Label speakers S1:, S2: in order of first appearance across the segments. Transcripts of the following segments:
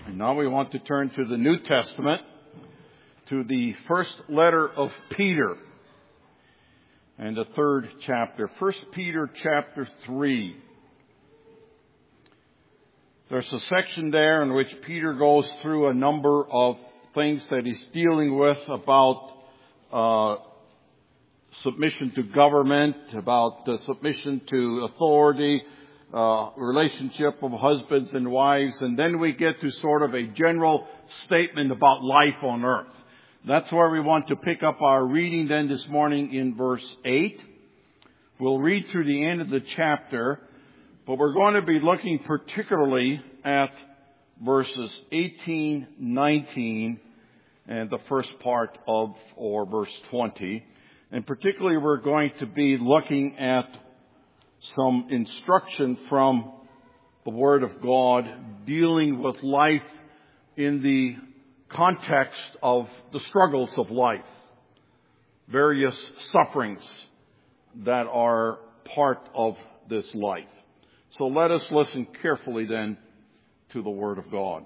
S1: And now we want to turn to the New Testament, to the first letter of Peter, and the third chapter. 1 Peter chapter 3. There's a section there in which Peter goes through a number of things that he's dealing with about submission to government, about submission to authority, relationship of husbands and wives, and then we get to sort of a general statement about life on earth. That's where we want to pick up our reading then this morning in verse 8. We'll read through the end of the chapter, but we're going to be looking particularly at verses 18, 19, and the first part of, or verse 20. And particularly we're going to be looking at some instruction from the Word of God dealing with life in the context of the struggles of life, various sufferings that are part of this life. So let us listen carefully then to the Word of God.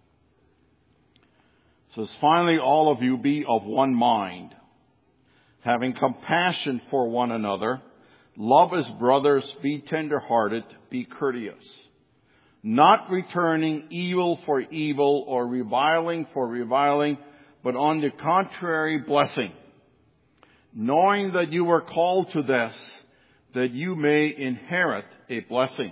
S1: It says, "Finally, all of you be of one mind, having compassion for one another. Love as brothers, be tender-hearted, be courteous, not returning evil for evil or reviling for reviling, but on the contrary blessing, knowing that you were called to this, that you may inherit a blessing.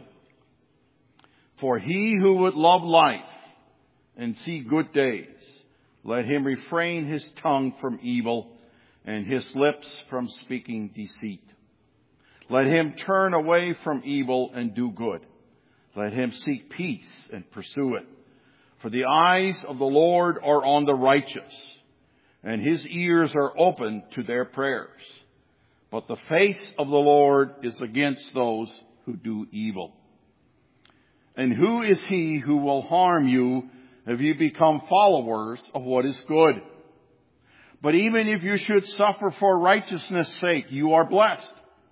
S1: For he who would love life and see good days, let him refrain his tongue from evil and his lips from speaking deceit. Let him turn away from evil and do good. Let him seek peace and pursue it. For the eyes of the Lord are on the righteous, and his ears are open to their prayers. But the face of the Lord is against those who do evil. And who is he who will harm you if you become followers of what is good? But even if you should suffer for righteousness' sake, you are blessed.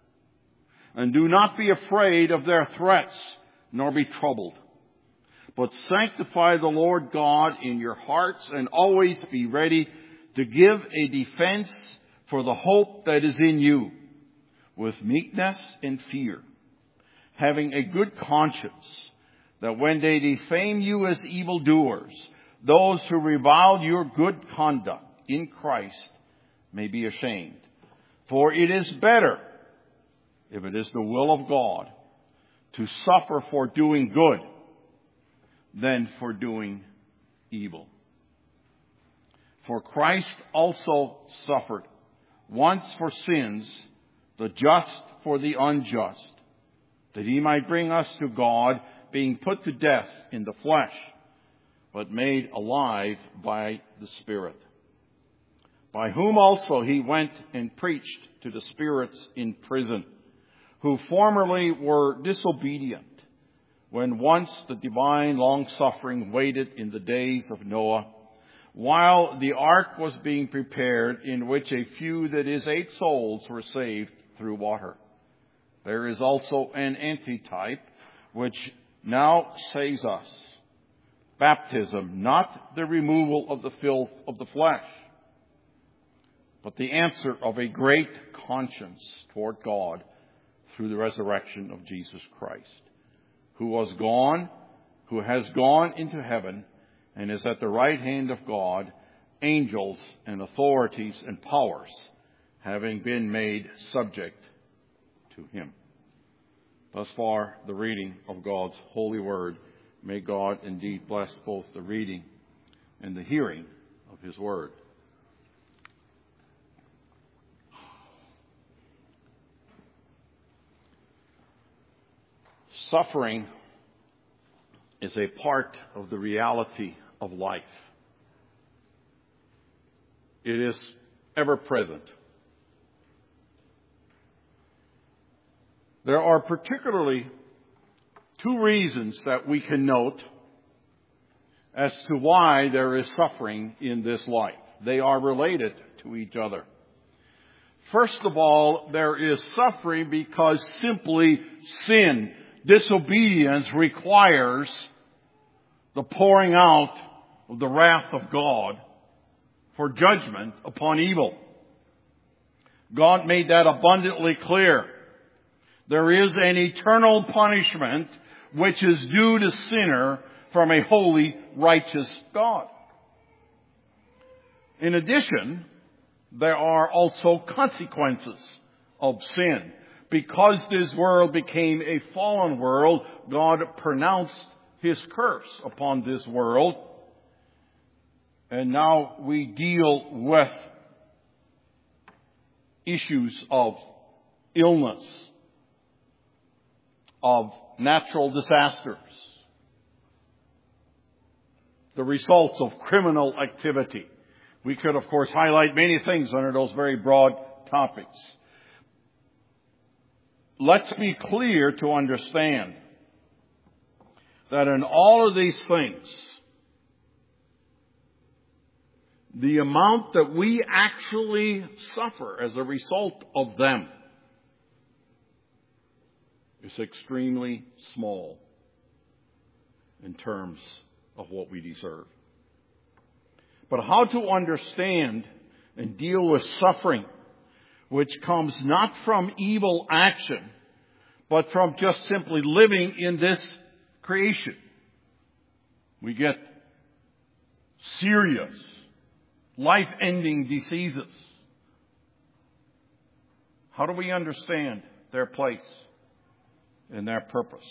S1: And do not be afraid of their threats, nor be troubled. But sanctify the Lord God in your hearts, and always be ready to give a defense for the hope that is in you, with meekness and fear, having a good conscience, that when they defame you as evildoers, those who revile your good conduct in Christ may be ashamed. For it is better, if it is the will of God, to suffer for doing good than for doing evil. For Christ also suffered once for sins, the just for the unjust, that he might bring us to God, being put to death in the flesh, but made alive by the Spirit, by whom also he went and preached to the spirits in prison, who formerly were disobedient, when once the divine long-suffering waited in the days of Noah, while the ark was being prepared, in which a few, that is 8 souls, were saved through water. There is also an antitype, which now saves us, baptism, not the removal of the filth of the flesh, but the answer of a great conscience toward God through the resurrection of Jesus Christ, who has gone into heaven and is at the right hand of God, angels and authorities and powers having been made subject to him." Thus far, the reading of God's holy word. May God indeed bless both the reading and the hearing of his word. Suffering is a part of the reality of life. It is ever present. There are particularly 2 reasons that we can note as to why there is suffering in this life. They are related to each other. First of all, there is suffering because simply sin, disobedience, requires the pouring out of the wrath of God for judgment upon evil. God made that abundantly clear. There is an eternal punishment which is due to sinner from a holy, righteous God. In addition, there are also consequences of sin. Because this world became a fallen world, God pronounced His curse upon this world. And now we deal with issues of illness, of natural disasters, the results of criminal activity. We could, of course, highlight many things under those very broad topics. Let's be clear to understand that in all of these things, the amount that we actually suffer as a result of them is extremely small in terms of what we deserve. But how to understand and deal with suffering which comes not from evil action, but from just simply living in this creation. We get serious, life-ending diseases. How do we understand their place and their purpose?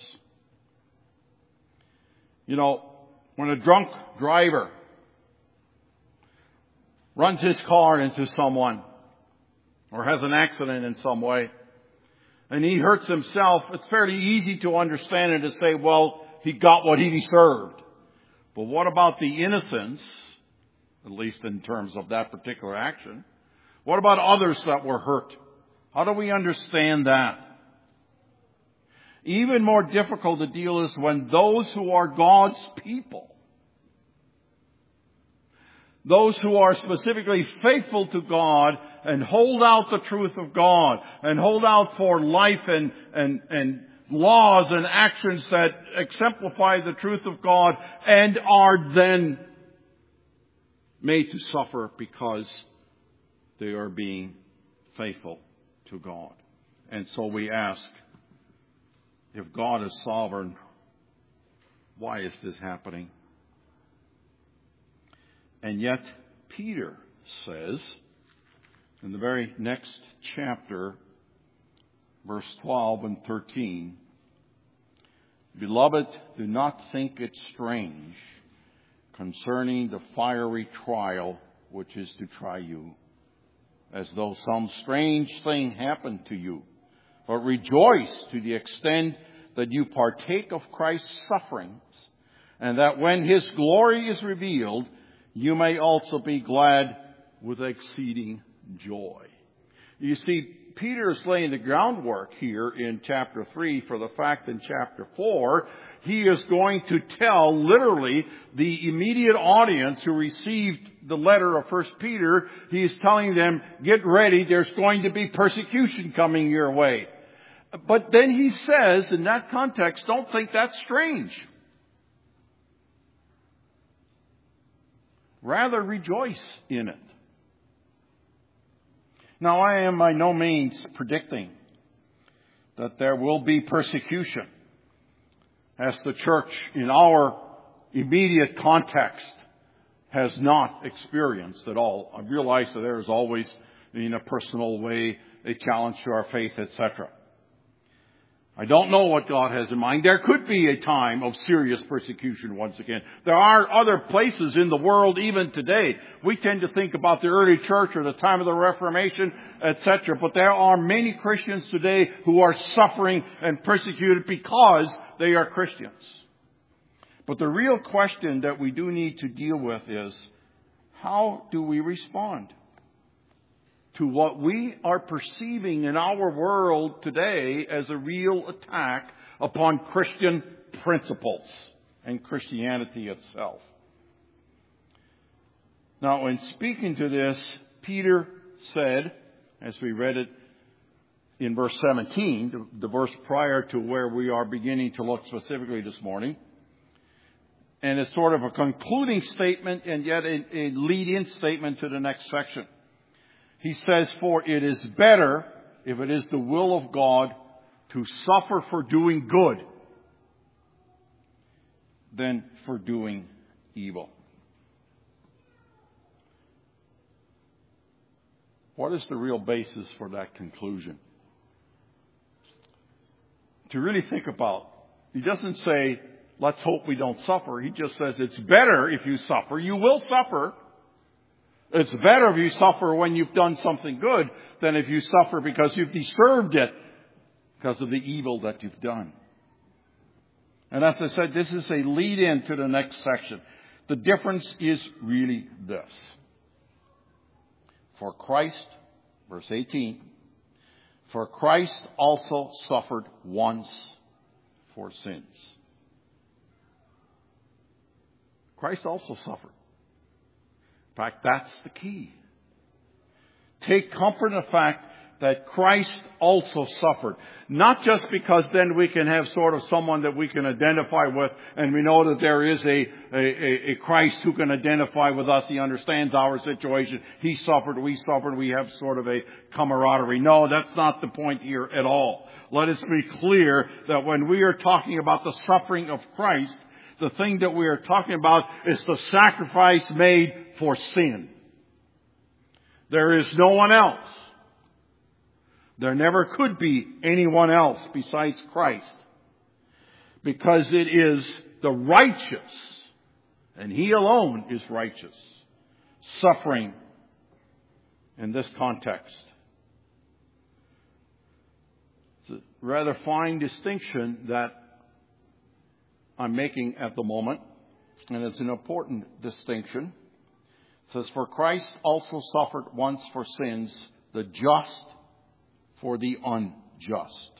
S1: You know, when a drunk driver runs his car into someone or has an accident in some way, and he hurts himself, it's fairly easy to understand and to say, well, he got what he deserved. But what about the innocents, at least in terms of that particular action? What about others that were hurt? How do we understand that? Even more difficult to deal is when those who are God's people, those who are specifically faithful to God and hold out the truth of God and hold out for life and laws and actions that exemplify the truth of God and are then made to suffer because they are being faithful to God. And so we ask, if God is sovereign, why is this happening? And yet, Peter says, in the very next chapter, verse 12 and 13, Beloved, do not think it strange concerning the fiery trial which is to try you, as though some strange thing happened to you. But rejoice to the extent that you partake of Christ's sufferings, and that when His glory is revealed, you may also be glad with exceeding joy. You see, Peter is laying the groundwork here in chapter 3 for the fact in chapter 4, he is going to tell literally the immediate audience who received the letter of 1 Peter, he is telling them, get ready, there's going to be persecution coming your way. But then he says, in that context, don't think that's strange. Rather, rejoice in it. Now, I am by no means predicting that there will be persecution, as the church in our immediate context has not experienced at all. I realize that there is always, in a personal way, a challenge to our faith, etc. I don't know what God has in mind. There could be a time of serious persecution once again. There are other places in the world even today. We tend to think about the early church or the time of the Reformation, etc. But there are many Christians today who are suffering and persecuted because they are Christians. But the real question that we do need to deal with is, how do we respond to what we are perceiving in our world today as a real attack upon Christian principles and Christianity itself? Now, in speaking to this, Peter said, as we read it in verse 17, the verse prior to where we are beginning to look specifically this morning, And it's sort of a concluding statement and yet a lead-in statement to the next section. He says, for it is better, if it is the will of God, to suffer for doing good than for doing evil. What is the real basis for that conclusion? To really think about, he doesn't say, let's hope we don't suffer. He just says it's better if you suffer. You will suffer. It's better if you suffer when you've done something good than if you suffer because you've deserved it because of the evil that you've done. And as I said, this is a lead-in to the next section. The difference is really this. For Christ, verse 18, for Christ also suffered once for sins. Christ also suffered. In fact, that's the key. Take comfort in the fact that Christ also suffered. Not just because then we can have sort of someone that we can identify with, and we know that there is a Christ who can identify with us. He understands our situation. He suffered, we have sort of a camaraderie. No, that's not the point here at all. Let us be clear that when we are talking about the suffering of Christ, the thing that we are talking about is the sacrifice made for sin. There is no one else. There never could be anyone else besides Christ. Because it is the righteous, and He alone is righteous, suffering in this context. It's a rather fine distinction that I'm making at the moment, and it's an important distinction. It says, for Christ also suffered once for sins, the just for the unjust.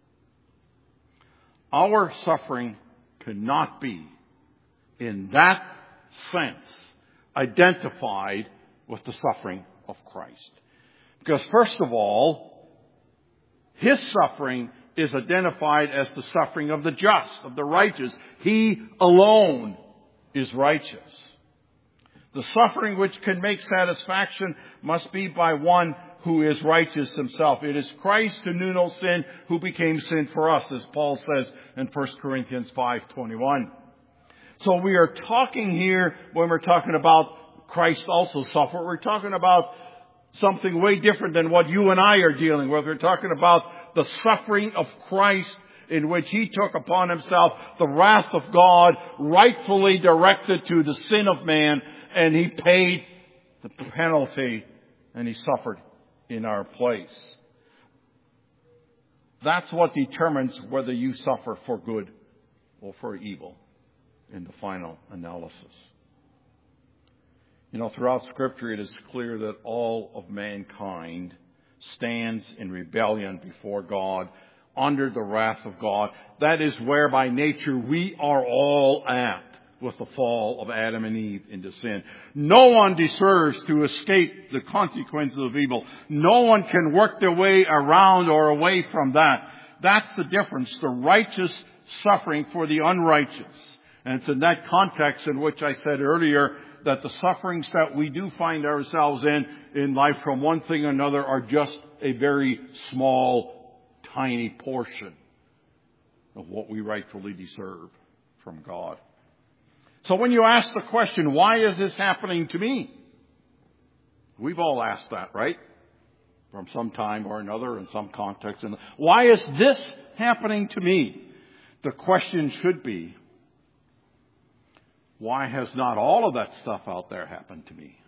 S1: Our suffering cannot be, in that sense, identified with the suffering of Christ. Because first of all, His suffering is identified as the suffering of the just, of the righteous. He alone is righteous. The suffering which can make satisfaction must be by one who is righteous himself. It is Christ who knew no sin who became sin for us, as Paul says in 1 Corinthians 5:21. So we are talking here, when we're talking about Christ also suffered, we're talking about something way different than what you and I are dealing with. We're talking about the suffering of Christ, in which He took upon Himself the wrath of God, rightfully directed to the sin of man, and He paid the penalty, and He suffered in our place. That's what determines whether you suffer for good or for evil in the final analysis. You know, throughout Scripture it is clear that all of mankind stands in rebellion before God, under the wrath of God. That is where by nature we are all at with the fall of Adam and Eve into sin. No one deserves to escape the consequences of evil. No one can work their way around or away from that. That's the difference. The righteous suffering for the unrighteous. And it's in that context in which I said earlier that the sufferings that we do find ourselves in life from one thing or another are just a very small, tiny portion of what we rightfully deserve from God. So when you ask the question, why is this happening to me? We've all asked that, right? From some time or another, in some context. Why is this happening to me? The question should be, why has not all of that stuff out there happened to me?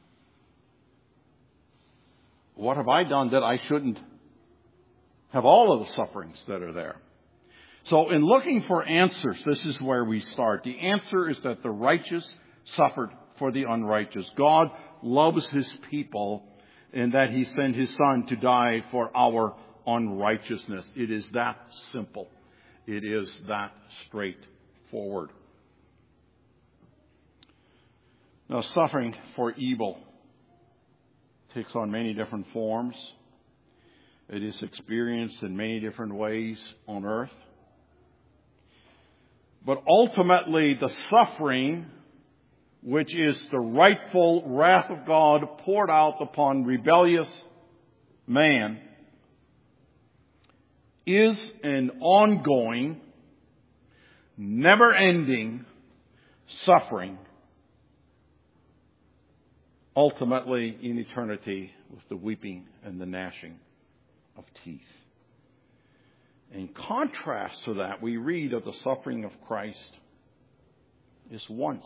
S1: What have I done that I shouldn't have all of the sufferings that are there? So in looking for answers, this is where we start. The answer is that the righteous suffered for the unrighteous. God loves His people in that He sent His Son to die for our unrighteousness. It is that simple. It is that straightforward. Now, suffering for evil takes on many different forms. It is experienced in many different ways on earth. But ultimately, the suffering, which is the rightful wrath of God poured out upon rebellious man, is an ongoing, never-ending suffering, ultimately in eternity with the weeping and the gnashing of teeth. In contrast to that, we read of the suffering of Christ is once,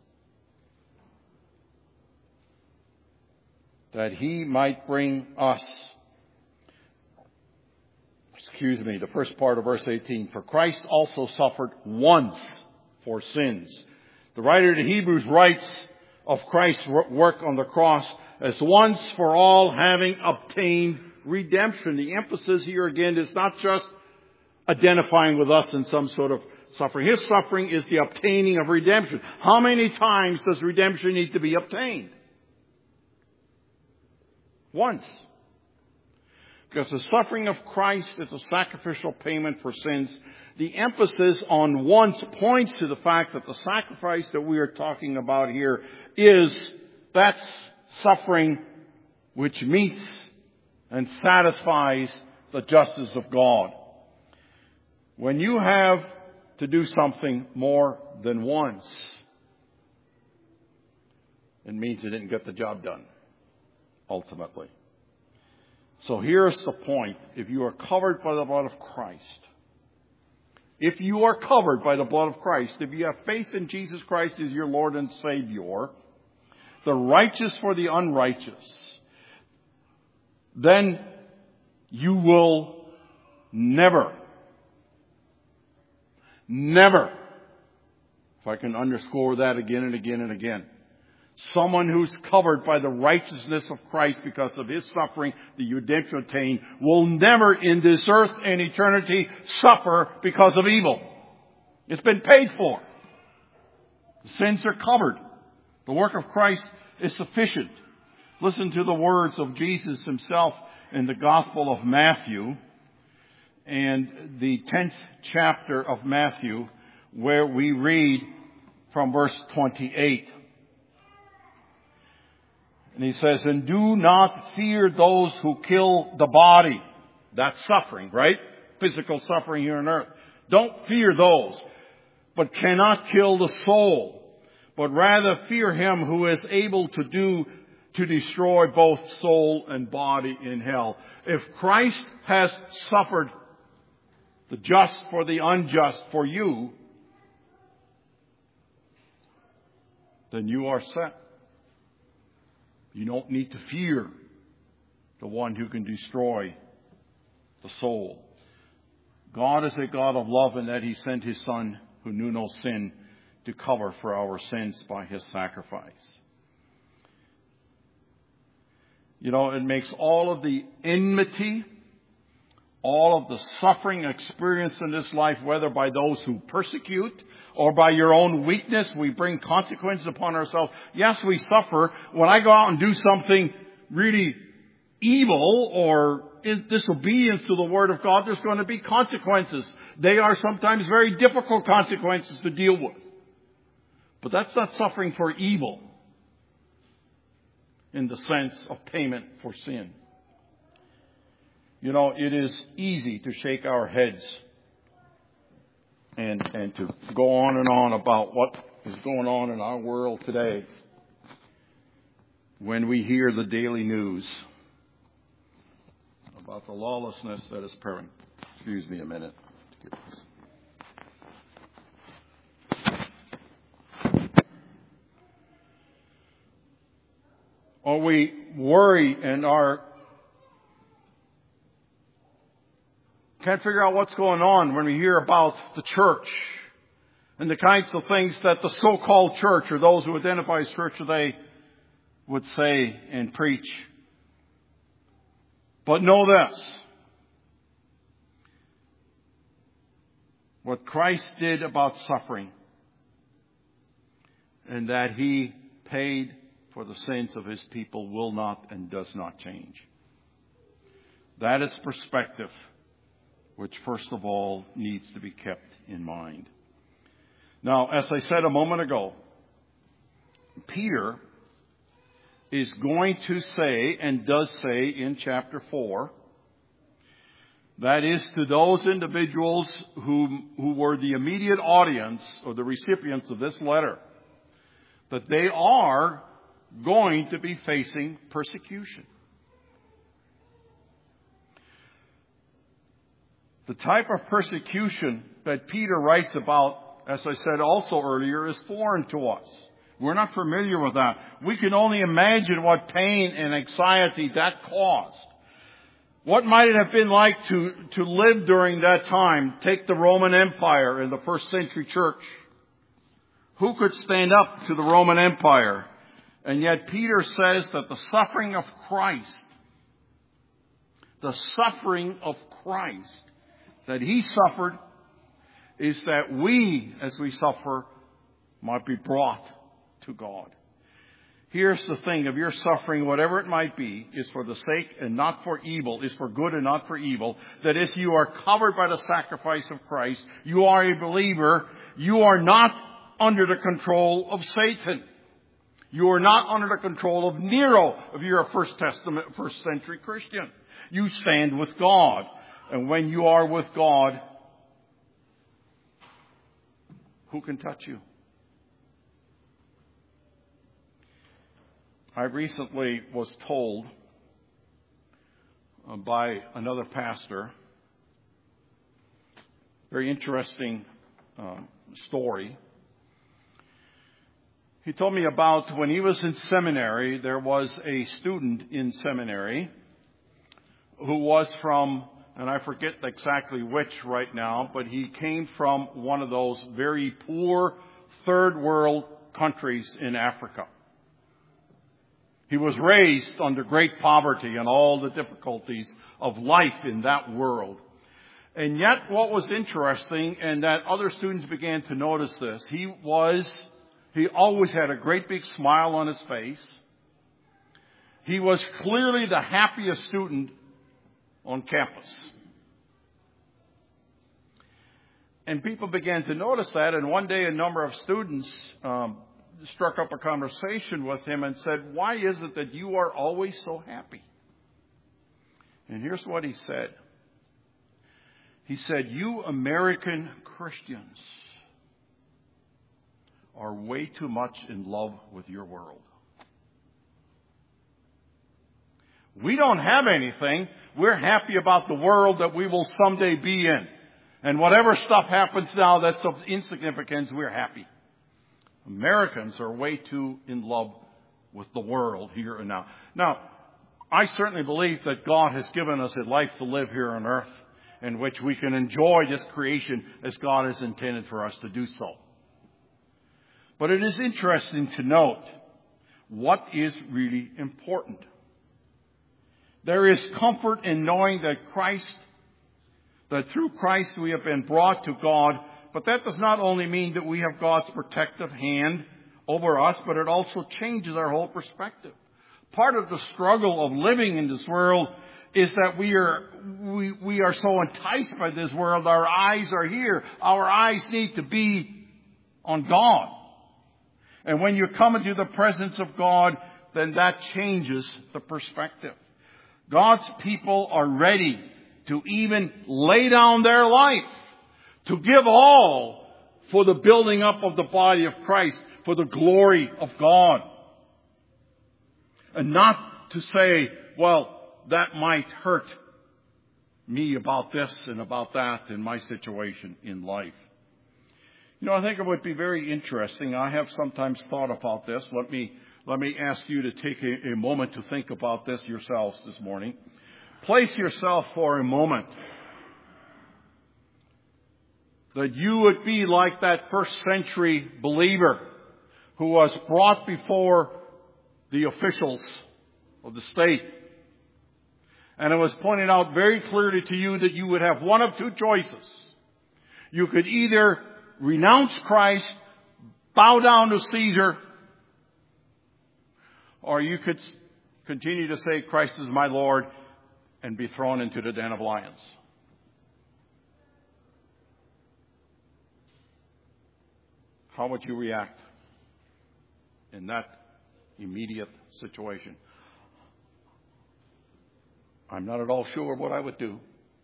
S1: that he might bring us, the first part of verse 18, for Christ also suffered once for sins. The writer to Hebrews writes of Christ's work on the cross as once for all, having obtained redemption. The emphasis here again is not just identifying with us in some sort of suffering. His suffering is the obtaining of redemption. How many times does redemption need to be obtained? Once. Because the suffering of Christ is a sacrificial payment for sins. The emphasis on once points to the fact that the sacrifice that we are talking about here is that suffering which meets and satisfies the justice of God. When you have to do something more than once, it means you didn't get the job done, ultimately. So here's the point. If you are covered by the blood of Christ, if you are covered by the blood of Christ, if you have faith in Jesus Christ as your Lord and Savior, the righteous for the unrighteous, then you will never, if I can underscore that again and again and again, someone who's covered by the righteousness of Christ because of his suffering, the redemption attained, will never in this earth and eternity suffer because of evil. It's been paid for. The sins are covered. The work of Christ is sufficient. Listen to the words of Jesus himself in the Gospel of Matthew and the 10th chapter of Matthew, where we read from verse 28. And he says, and do not fear those who kill the body. That's suffering, right? Physical suffering here on earth. Don't fear those, but cannot kill the soul. But rather fear him who is able to destroy both soul and body in hell. If Christ has suffered the just for the unjust for you, then you are set. You don't need to fear the one who can destroy the soul. God is a God of love in that he sent his Son, who knew no sin, to cover for our sins by his sacrifice. You know, it makes all of the enmity, all of the suffering experienced in this life, whether by those who persecute or by your own weakness, we bring consequences upon ourselves. Yes, we suffer. When I go out and do something really evil or in disobedience to the Word of God, there's going to be consequences. They are sometimes very difficult consequences to deal with. But that's not suffering for evil in the sense of payment for sin. You know, it is easy to shake our heads and to go on and on about what is going on in our world today when we hear the daily news about the lawlessness that is occurring. Excuse me a minute. Or we worry and can't figure out what's going on when we hear about the church and the kinds of things that the so-called church or those who identify as church today would say and preach. But know this. What Christ did about suffering and that he paid for the sins of his people will not and does not change. That is perspective, which first of all needs to be kept in mind. Now, as I said a moment ago, Peter is going to say, and does say in chapter 4, that is to those individuals who were the immediate audience or the recipients of this letter, that they are going to be facing persecution. The type of persecution that Peter writes about, as I said also earlier, is foreign to us. We're not familiar with that. We can only imagine what pain and anxiety that caused. What might it have been like to live during that time? Take the Roman Empire in the first century church. Who could stand up to the Roman Empire? And yet Peter says that the suffering of Christ that he suffered is that we, as we suffer, might be brought to God. Here's the thing, if your suffering, whatever it might be, is for the sake and not for evil, is for good and not for evil, that is, you are covered by the sacrifice of Christ, you are a believer, you are not under the control of Satan. You are not under the control of Nero if you're a first century Christian. You stand with God. And when you are with God, who can touch you? I recently was told by another pastor, very interesting story. He told me about when he was in seminary, there was a student in seminary who was from, and I forget exactly which right now, but he came from one of those very poor third world countries in Africa. He was raised under great poverty and all the difficulties of life in that world. And yet what was interesting, and that other students began to notice this, he always had a great big smile on his face. He was clearly the happiest student on campus. And people began to notice that, and one day a number of students struck up a conversation with him and said, "Why is it that you are always so happy?" And here's what he said. He said, "You American Christians are way too much in love with your world. We don't have anything. We're happy about the world that we will someday be in. And whatever stuff happens now that's of insignificance, we're happy. Americans are way too in love with the world here and now." Now, I certainly believe that God has given us a life to live here on earth in which we can enjoy this creation as God has intended for us to do so. But it is interesting to note what is really important. There is comfort in knowing that through Christ we have been brought to God, but that does not only mean that we have God's protective hand over us, but it also changes our whole perspective. Part of the struggle of living in this world is that we are so enticed by this world. Our eyes are here. Our eyes need to be on God. And when you come into the presence of God, then that changes the perspective. God's people are ready to even lay down their life, to give all for the building up of the body of Christ, for the glory of God. And not to say, well, that might hurt me about this and about that in my situation in life. You know, I think it would be very interesting. I have sometimes thought about this. Let me ask you to take a moment to think about this yourselves this morning. Place yourself for a moment that you would be like that first century believer who was brought before the officials of the state. And it was pointed out very clearly to you that you would have one of two choices. You could either renounce Christ, bow down to Caesar, or you could continue to say, "Christ is my Lord," and be thrown into the den of lions. How would you react in that immediate situation? I'm not at all sure what I would do.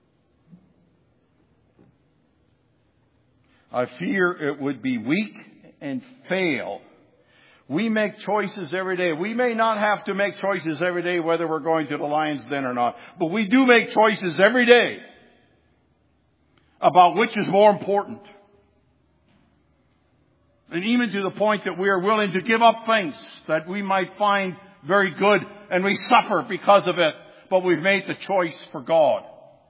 S1: I fear it would be weak and fail. We make choices every day. We may not have to make choices every day whether we're going to the Lion's Den or not, but we do make choices every day about which is more important. And even to the point that we are willing to give up things that we might find very good, and we suffer because of it, but we've made the choice for God.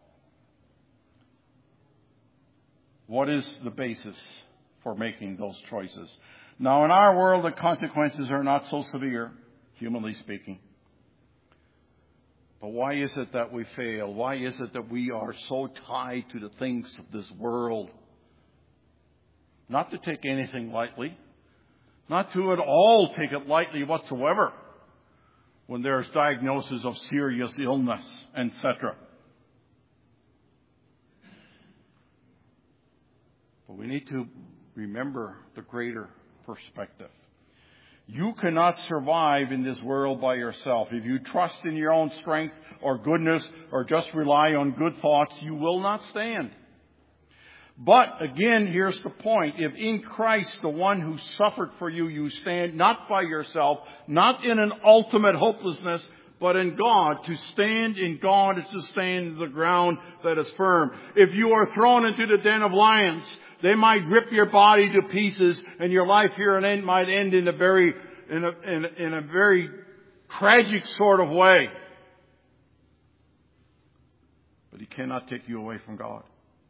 S1: What is the basis for making those choices? Now, in our world, the consequences are not so severe, humanly speaking. But why is it that we fail? Why is it that we are so tied to the things of this world? Not to take anything lightly. Not to at all take it lightly whatsoever when there's diagnosis of serious illness, etc. But we need to remember the greater perspective. You cannot survive in this world by yourself. If you trust in your own strength or goodness or just rely on good thoughts, you will not stand. But again, here's the point. If in Christ, the one who suffered for you, you stand not by yourself, not in an ultimate hopelessness, but in God. To stand in God is to stand in the ground that is firm. If you are thrown into the den of lions, they might rip your body to pieces, and your life here and end might end in a very tragic sort of way. But He cannot take you away from God.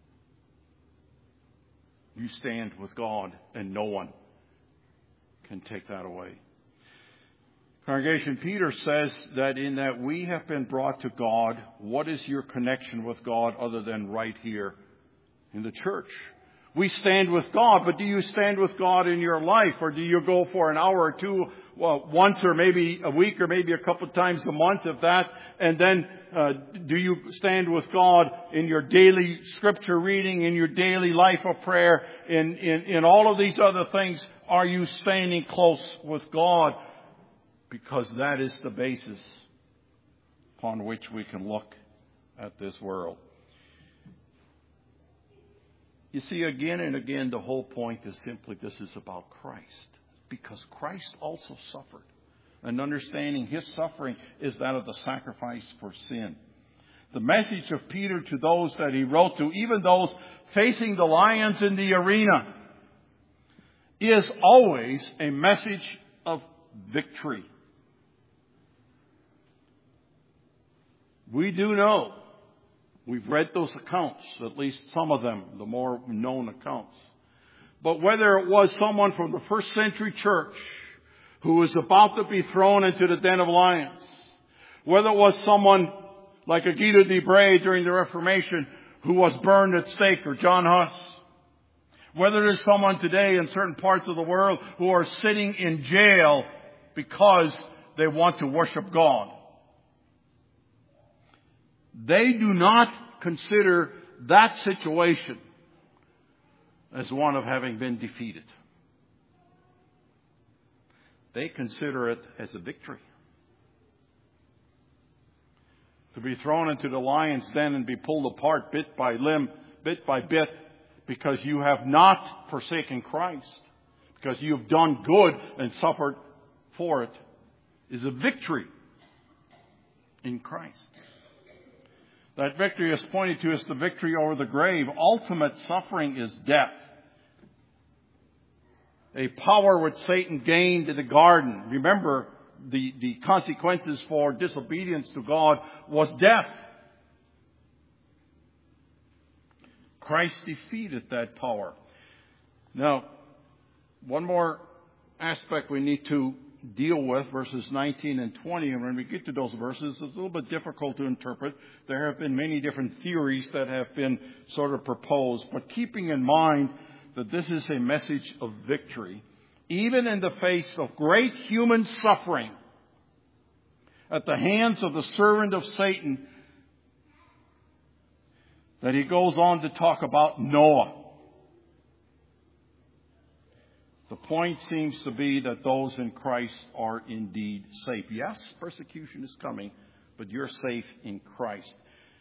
S1: You stand with God, and no one can take that away. Congregation, Peter says that in that we have been brought to God. What is your connection with God other than right here in the church? We stand with God, but do you stand with God in your life? Or do you go for an hour or two, once or maybe a week or maybe a couple of times a month, if that, and then do you stand with God in your daily scripture reading, in your daily life of prayer, in all of these other things? Are you standing close with God? Because that is the basis upon which we can look at this world. You see, again and again, the whole point is simply this is about Christ. Because Christ also suffered. And understanding His suffering is that of the sacrifice for sin. The message of Peter to those that he wrote to, even those facing the lions in the arena, is always a message of victory. We do know. We've read those accounts, at least some of them, the more known accounts. But whether it was someone from the first century church who was about to be thrown into the den of lions, whether it was someone like Guido de Bray during the Reformation who was burned at stake, or John Huss, whether it is someone today in certain parts of the world who are sitting in jail because they want to worship God, they do not consider that situation as one of having been defeated. They consider it as a victory. To be thrown into the lion's den and be pulled apart bit by limb, bit by bit, because you have not forsaken Christ, because you have done good and suffered for it, is a victory in Christ. That victory is pointed to as the victory over the grave. Ultimate suffering is death. A power which Satan gained in the garden. Remember, the consequences for disobedience to God was death. Christ defeated that power. Now, one more aspect we need to deal with, verses 19 and 20. And when we get to those verses, it's a little bit difficult to interpret. There have been many different theories that have been sort of proposed. But keeping in mind that this is a message of victory, even in the face of great human suffering at the hands of the servant of Satan, that he goes on to talk about Noah, The point seems to be that those in Christ are indeed safe. Yes, persecution is coming, but you're safe in Christ.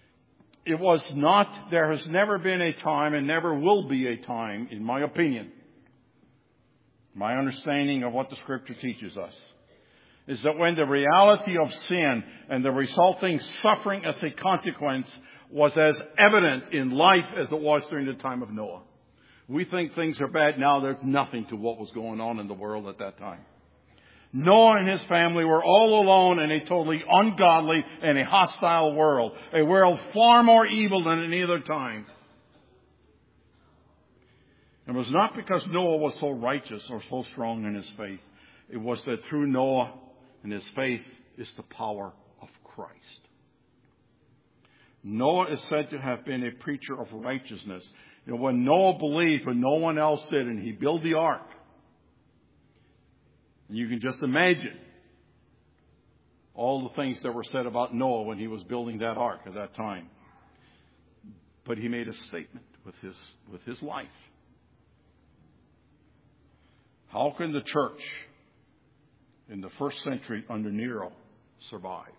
S1: There has never been a time and never will be a time, in my opinion, my understanding of what the Scripture teaches us, is that when the reality of sin and the resulting suffering as a consequence was as evident in life as it was during the time of Noah. We think things are bad now. There's nothing to what was going on in the world at that time. Noah and his family were all alone in a totally ungodly and a hostile world. A world far more evil than any other time. It was not because Noah was so righteous or so strong in his faith. It was that through Noah and his faith is the power of Christ. Noah is said to have been a preacher of righteousness. You know, when Noah believed when no one else did, and he built the ark, and you can just imagine all the things that were said about Noah when he was building that ark at that time. But he made a statement with his life. How can the church in the first century under Nero survive?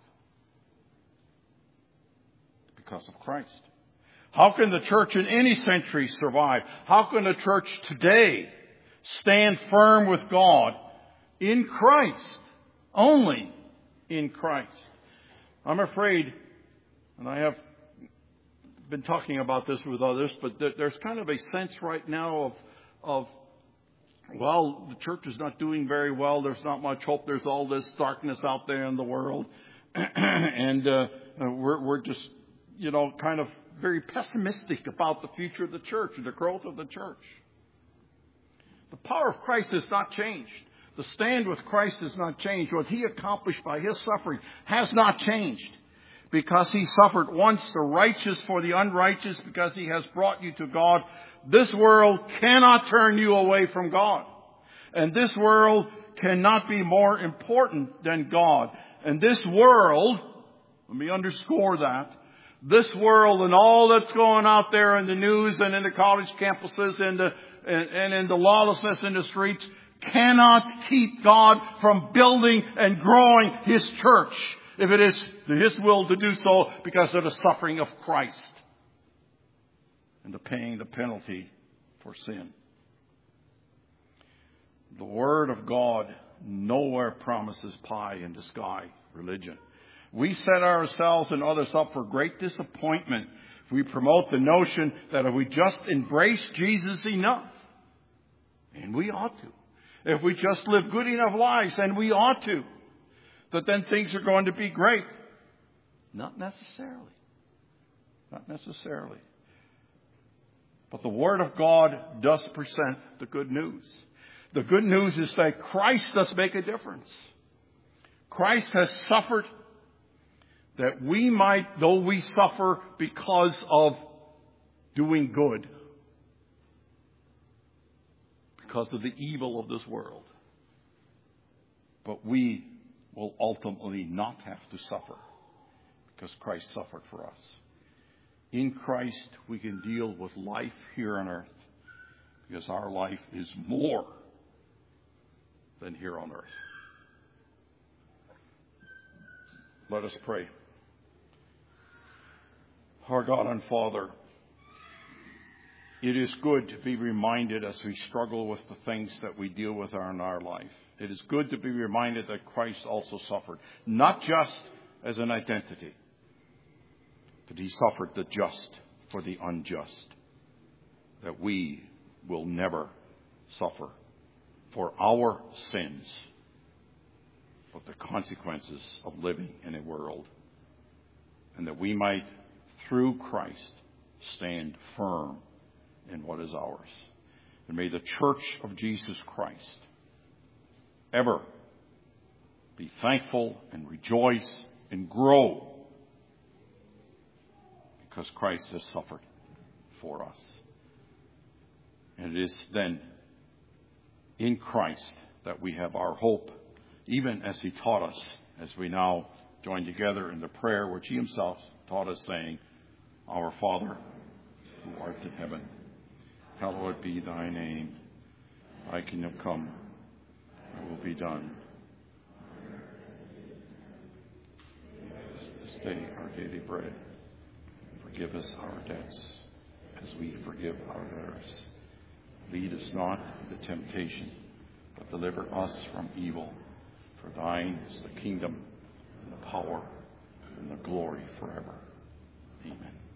S1: Because of Christ. How can the church in any century survive? How can the church today stand firm with God? In Christ. Only in Christ. I'm afraid, and I have been talking about this with others, but there's kind of a sense right now of well, the church is not doing very well. There's not much hope. There's all this darkness out there in the world. And we're just, kind of very pessimistic about the future of the church and the growth of the church. The power of Christ has not changed. The stand with Christ has not changed. What he accomplished by his suffering has not changed. Because he suffered once, the righteous for the unrighteous, because he has brought you to God. This world cannot turn you away from God. And this world cannot be more important than God. And this world, let me underscore that, this world and all that's going out there in the news and in the college campuses and in the lawlessness in the streets cannot keep God from building and growing his church, if it is his will to do so, because of the suffering of Christ and the paying the penalty for sin. The Word of God nowhere promises pie in the sky religion. We set ourselves and others up for great disappointment if we promote the notion that if we just embrace Jesus enough, and we ought to, if we just live good enough lives, and we ought to, that then things are going to be great. Not necessarily. Not necessarily. But the Word of God does present the good news. The good news is that Christ does make a difference. Christ has suffered that we might, though we suffer because of doing good, because of the evil of this world, but we will ultimately not have to suffer because Christ suffered for us. In Christ, we can deal with life here on earth because our life is more than here on earth. Let us pray. Our God and Father, it is good to be reminded as we struggle with the things that we deal with in our life. It is good to be reminded that Christ also suffered, not just as an identity, but he suffered the just for the unjust, that we will never suffer for our sins, but the consequences of living in a world, and that we might, through Christ, stand firm in what is ours. And may the church of Jesus Christ ever be thankful and rejoice and grow because Christ has suffered for us. And it is then in Christ that we have our hope, even as he taught us, as we now join together in the prayer which he himself taught us, saying, Our Father, who art in heaven, hallowed be thy name. Thy kingdom come, thy will be done. Give us this day our daily bread. Forgive us our debts, as we forgive our debtors. Lead us not into temptation, but deliver us from evil. For thine is the kingdom, and the power, and the glory forever. Amen.